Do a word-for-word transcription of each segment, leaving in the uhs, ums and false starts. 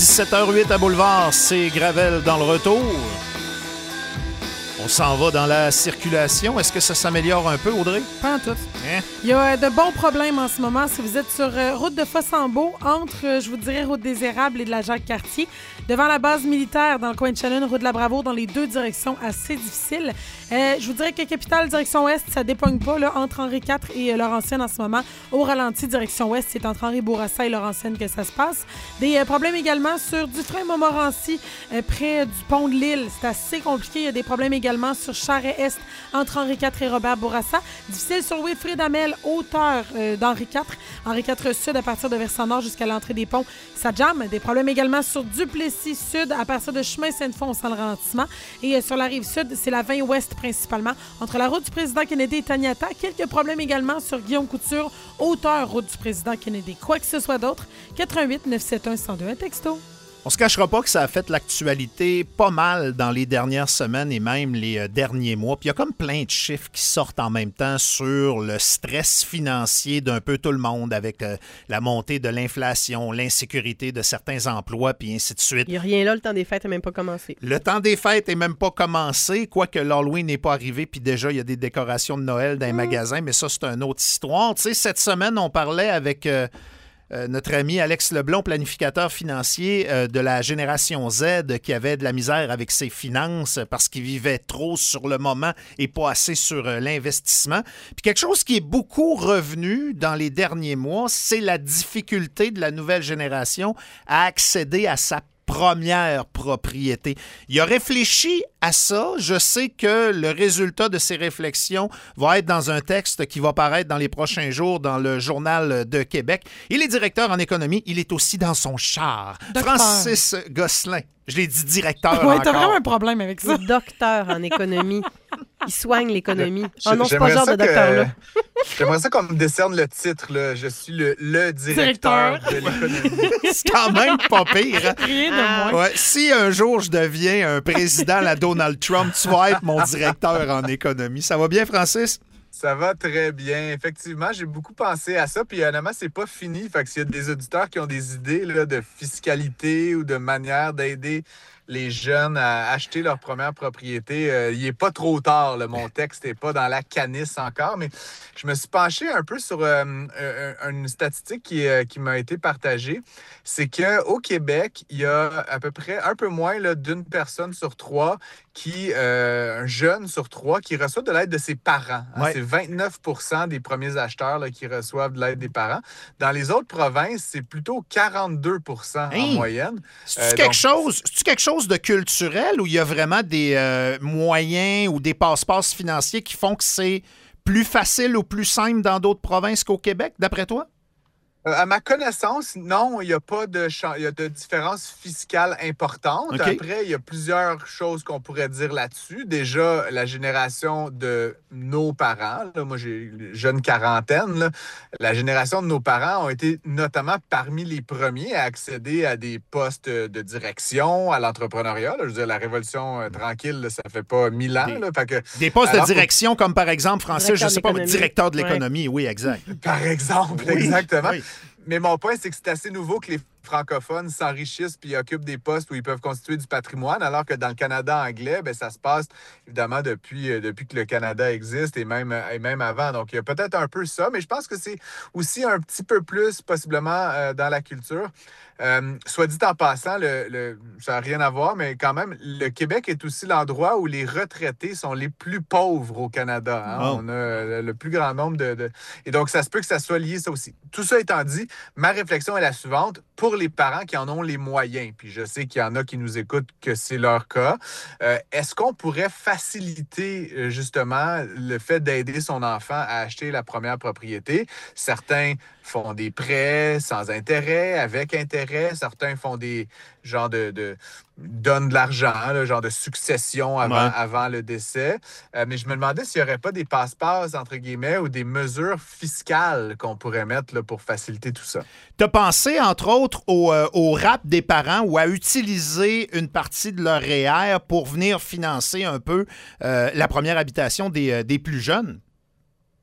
dix-sept heures huit à Boulevard, c'est Gravel dans le retour. On s'en va dans la circulation. Est-ce que ça s'améliore un peu, Audrey? Pas en tout. Hein? Il y a de bons problèmes en ce moment. Si vous êtes sur euh, route de Fossambeau, entre, euh, je vous dirais, route des Érables et de la Jacques-Cartier, devant la base militaire dans le coin de Shannon, route de la Bravoure, dans les deux directions, assez difficile. Euh, je vous dirais que Capitale, direction ouest, ça dépogne pas, là, entre Henri quatre et euh, Laurentienne en ce moment. Au ralenti, direction ouest, c'est entre Henri Bourassa et Laurentienne que ça se passe. Des euh, problèmes également sur Dufresne-Montmorency, euh, près du pont de l'Île. C'est assez compliqué. Il y a des problèmes également sur Charest-Est, entre Henri quatre et Robert Bourassa. Difficile sur Wilfrid Hamel, hauteur euh, d'Henri quatre. Henri quatre Sud, à partir de Versant-Nord jusqu'à l'entrée des ponts, ça jamme. Des problèmes également sur Duplessis Sud, à partir de chemin Sainte-Foy, on sent le ralentissement. Et euh, sur la rive sud, c'est la vingt ouest principalement, entre la route du président Kennedy et Taniata. Quelques problèmes également sur Guillaume Couture, hauteur route du président Kennedy. Quoi que ce soit d'autre, quatre un huit neuf sept un un zéro deux, un texto. On se cachera pas que ça a fait l'actualité pas mal dans les dernières semaines et même les euh, derniers mois. Puis il y a comme plein de chiffres qui sortent en même temps sur le stress financier d'un peu tout le monde avec euh, la montée de l'inflation, l'insécurité de certains emplois, puis ainsi de suite. Il n'y a rien là, le temps des fêtes n'est même pas commencé. Le temps des fêtes n'est même pas commencé, quoique l'Halloween n'est pas arrivé, puis déjà, il y a des décorations de Noël dans les mmh. magasins, mais ça, c'est une autre histoire. Tu sais, cette semaine, on parlait avec... Euh, Euh, notre ami Alex Leblond, planificateur financier euh, de la génération Z, qui avait de la misère avec ses finances parce qu'il vivait trop sur le moment et pas assez sur euh, l'investissement. Puis quelque chose qui est beaucoup revenu dans les derniers mois, c'est la difficulté de la nouvelle génération à accéder à sa première propriété. Il a réfléchi à ça. Je sais que le résultat de ses réflexions va être dans un texte qui va paraître dans les prochains jours dans le Journal de Québec. Il est directeur en économie. Il est aussi dans son char. Docteur. Francis Gosselin. Je l'ai dit directeur ouais, encore. T'as vraiment un problème avec ça. Docteur en économie. Il soigne l'économie. Je, oh non, c'est pas le genre de docteur-là. J'aimerais ça qu'on me décerne le titre. Là. Je suis le, le directeur, directeur de l'économie. C'est quand même pas pire. Hein? Rien de moins. Ouais, si un jour je deviens un président à la Donald Trump, tu vas être mon directeur en économie. Ça va bien, Francis? Ça va très bien. Effectivement, j'ai beaucoup pensé à ça. Puis honnêtement, c'est pas fini. Fait que s'il y a des auditeurs qui ont des idées là, de fiscalité ou de manière d'aider les jeunes à acheter leur première propriété, euh, il n'est pas trop tard. Là. Mon texte n'est pas dans la canisse encore, mais je me suis penché un peu sur euh, une statistique qui, euh, qui m'a été partagée. C'est qu'au Québec, il y a à peu près un peu moins là, d'une personne sur trois, qui, euh, un jeune sur trois, qui reçoit de l'aide de ses parents. Hein. Ouais. C'est vingt-neuf pour cent des premiers acheteurs là, qui reçoivent de l'aide des parents. Dans les autres provinces, c'est plutôt quarante-deux pour cent hey, en moyenne. C'est-tu, euh, quelque donc... chose, c'est-tu quelque chose de culturel ou il y a vraiment des euh, moyens ou des passe-passe financiers qui font que c'est plus facile ou plus simple dans d'autres provinces qu'au Québec, d'après toi? Euh, à ma connaissance, non, il n'y a pas de, ch- y a de différence fiscale importante. Okay. Après, il y a plusieurs choses qu'on pourrait dire là-dessus. Déjà, la génération de nos parents, là, moi j'ai une jeune quarantaine, là, la génération de nos parents ont été notamment parmi les premiers à accéder à des postes de direction, à l'entrepreneuriat. Là. Je veux dire, la révolution euh, tranquille, là, ça fait pas mille ans. Des, là, fait que, des postes de direction, comme par exemple, Francis, je ne sais pas, directeur de l'économie, ouais. Oui, exact. Par exemple, oui, exactement. Oui. Mais mon point, c'est que c'est assez nouveau que les francophones s'enrichissent puis occupent des postes où ils peuvent constituer du patrimoine, alors que dans le Canada anglais, bien, ça se passe évidemment depuis, euh, depuis que le Canada existe et même, et même avant. Donc, il y a peut-être un peu ça, mais je pense que c'est aussi un petit peu plus possiblement euh, dans la culture. Euh, soit dit en passant, le, le, ça n'a rien à voir, mais quand même, le Québec est aussi l'endroit où les retraités sont les plus pauvres au Canada. Hein? Oh. On a le plus grand nombre de, de... Et donc, ça se peut que ça soit lié, ça aussi. Tout ça étant dit, ma réflexion est la suivante. Pour les parents qui en ont les moyens, puis je sais qu'il y en a qui nous écoutent que c'est leur cas, euh, est-ce qu'on pourrait faciliter euh, justement le fait d'aider son enfant à acheter la première propriété? Certains font des prêts sans intérêt, avec intérêt. Certains font des genres de... de donnent de l'argent, là, genre de succession avant, ouais. avant le décès. Euh, mais je me demandais s'il n'y aurait pas des passe-passe, entre guillemets, ou des mesures fiscales qu'on pourrait mettre là, pour faciliter tout ça. Tu as pensé, entre autres, au, euh, au rap des parents ou à utiliser une partie de leur R E E R pour venir financer un peu euh, la première habitation des, euh, des plus jeunes?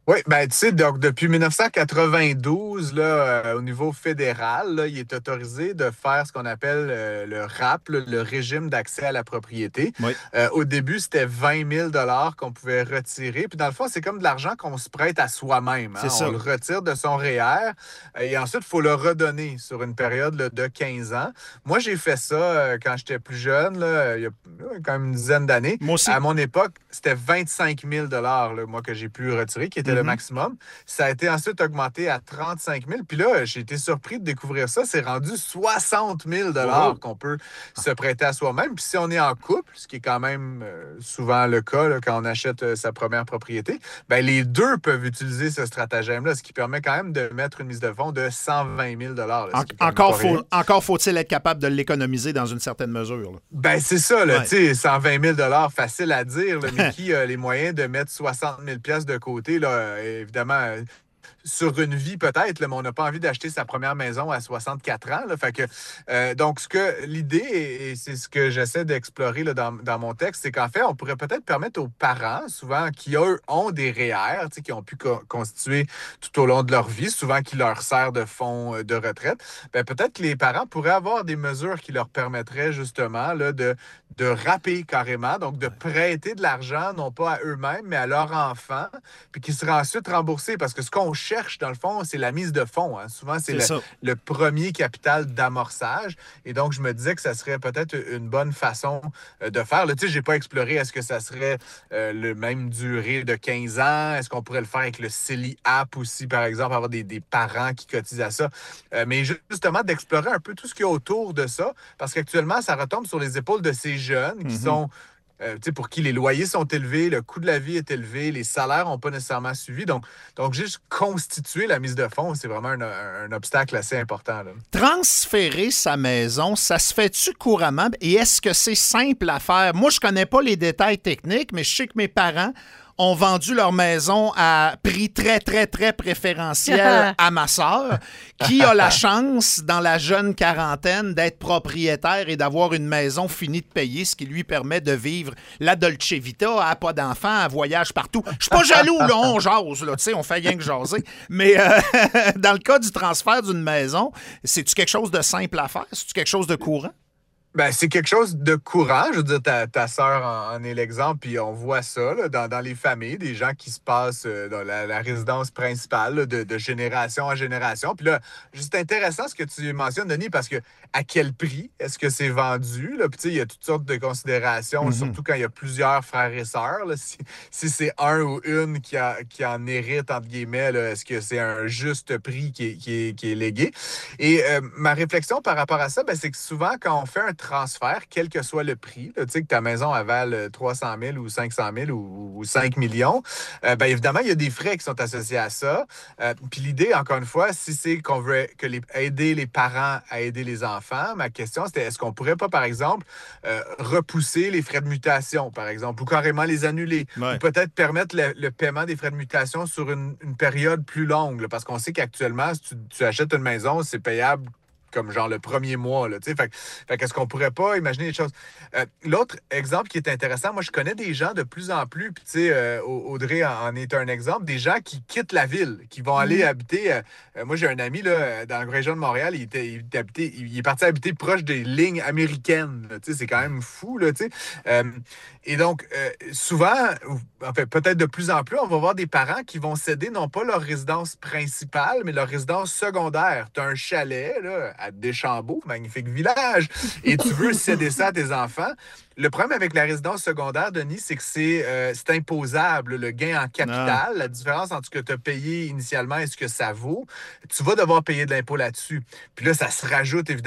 Oui, ben tu sais, donc depuis mille neuf cent quatre-vingt-douze, là, euh, au niveau fédéral, là, il est autorisé de faire ce qu'on appelle euh, le R A P, là, le régime d'accès à la propriété. Oui. Euh, au début, c'était vingt mille qu'on pouvait retirer. Puis dans le fond, c'est comme de l'argent qu'on se prête à soi-même. Hein? C'est ça. On le retire de son R E E R euh, et ensuite, il faut le redonner sur une période là, de quinze ans. Moi, j'ai fait ça euh, quand j'étais plus jeune, là, il y a quand même une dizaine d'années. Moi aussi. À mon époque, c'était vingt-cinq mille là, moi, que j'ai pu retirer, qui était le Mhm. maximum. Ça a été ensuite augmenté à trente-cinq mille. Puis là, j'ai été surpris de découvrir ça. C'est rendu soixante mille Wow. qu'on peut se prêter à soi-même. Puis si on est en couple, ce qui est quand même euh, souvent le cas là, quand on achète euh, sa première propriété, ben, les deux peuvent utiliser ce stratagème-là, ce qui permet quand même de mettre une mise de fonds de cent vingt mille là, En- ce qui est quand même encore, pas rien. faut, encore faut-il être capable de l'économiser dans une certaine mesure. Là. Ben, c'est ça, là, Ouais. tu sais, cent vingt mille facile à dire, là, mais qui a les moyens de mettre soixante mille de côté, là, euh, évidemment, euh, sur une vie peut-être, là, mais on n'a pas envie d'acheter sa première maison à soixante-quatre ans. Là, fait que, euh, donc, ce que l'idée, et, et c'est ce que j'essaie d'explorer là, dans, dans mon texte, c'est qu'en fait, on pourrait peut-être permettre aux parents, souvent, qui eux ont des R E E R, tu sais, qui ont pu co- constituer tout au long de leur vie, souvent qui leur sert de fonds euh, de retraite, ben, peut-être que les parents pourraient avoir des mesures qui leur permettraient justement là, de, de râper carrément, donc de prêter de l'argent, non pas à eux-mêmes, mais à leurs enfants, puis qui sera ensuite remboursé. Parce que ce qu'on cherche, dans le fond, c'est la mise de fonds. Hein. Souvent, c'est C'est le, ça. le premier capital d'amorçage. Et donc, je me disais que ça serait peut-être une bonne façon euh, de faire. Là, tu sais, je n'ai pas exploré, est-ce que ça serait euh, le même durée de quinze ans? Est-ce qu'on pourrait le faire avec le C E L I App aussi, par exemple, avoir des, des parents qui cotisent à ça? Euh, mais justement, d'explorer un peu tout ce qu'il y a autour de ça, parce qu'actuellement, ça retombe sur les épaules de ces jeunes qui Mhm. sont euh, pour qui les loyers sont élevés, le coût de la vie est élevé, les salaires n'ont pas nécessairement suivi. Donc, donc, juste constituer la mise de fonds, c'est vraiment un, un- un obstacle assez important. Là. Transférer sa maison, ça se fait-tu couramment? Et est-ce que c'est simple à faire? Moi, je connais pas les détails techniques, mais je sais que mes parents ont vendu leur maison à prix très, très, très préférentiel à ma sœur, qui a la chance, dans la jeune quarantaine, d'être propriétaire et d'avoir une maison finie de payer, ce qui lui permet de vivre la Dolce Vita, elle n'a pas d'enfants, elle voyage partout. Je suis pas jaloux, là, on jase, là, tu sais, on fait rien que jaser. Mais euh, dans le cas du transfert d'une maison, c'est-tu quelque chose de simple à faire? C'est-tu quelque chose de courant? Ben, c'est quelque chose de courant. Je veux dire, ta, ta sœur en, en est l'exemple, puis on voit ça là, dans, dans les familles, des gens qui se passent euh, dans la, la résidence principale là, de, de génération en génération. Puis là, juste intéressant ce que tu mentionnes, Denis, parce que à quel prix est-ce que c'est vendu? Là? Puis tu sais, il y a toutes sortes de considérations, Mhm. surtout quand il y a plusieurs frères et sœurs. Là. Si, si c'est un ou une qui, a, qui en hérite, entre guillemets, là, est-ce que c'est un juste prix qui est, qui est, qui est légué? Et euh, ma réflexion par rapport à ça, ben, c'est que souvent, quand on fait un transfert, quel que soit le prix, là, tu sais, que ta maison avale trois cent mille ou cinq cent mille ou, ou cinq millions, euh, bien évidemment, il y a des frais qui sont associés à ça. Euh, Puis l'idée, encore une fois, si c'est qu'on veut que les, aider les parents à aider les enfants, ma question, c'était est-ce qu'on pourrait pas, par exemple, euh, repousser les frais de mutation, par exemple, ou carrément les annuler, Ouais. ou peut-être permettre le, le paiement des frais de mutation sur une, une période plus longue, là, parce qu'on sait qu'actuellement, si tu, tu achètes une maison, c'est payable comme genre le premier mois. Là, fait, fait qu'est-ce qu'on pourrait pas imaginer les choses? Euh, l'autre exemple qui est intéressant, moi, je connais des gens de plus en plus, puis tu sais, euh, Audrey en, en est un exemple, des gens qui quittent la ville, qui vont aller habiter... Euh, euh, moi, j'ai un ami là, dans la région de Montréal, il, était, il, était habité, il est parti habiter proche des lignes américaines. Là, c'est quand même fou. Là, euh, et donc, euh, souvent, en fait, peut-être de plus en plus, on va voir des parents qui vont céder non pas leur résidence principale, mais leur résidence secondaire. Tu as un chalet là, à Deschambault, magnifique village, et tu veux céder ça à tes enfants. Le problème avec la résidence secondaire, Denis, c'est que c'est, euh, c'est imposable, le gain en capital, ah. La différence entre ce que tu as payé initialement et ce que ça vaut. Tu vas devoir payer de l'impôt là-dessus. Puis là, ça se rajoute évidemment